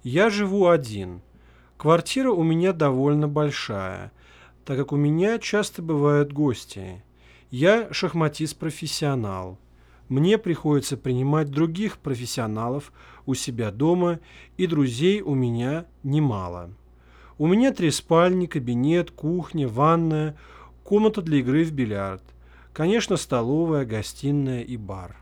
Я живу один. Квартира у меня довольно большая, так как у меня часто бывают гости. Я шахматист-профессионал. Мне приходится принимать других профессионалов у себя дома, и друзей у меня немало. У меня 3 спальни, кабинет, кухня, ванная, комната для игры в бильярд. Конечно, столовая, гостиная и бар.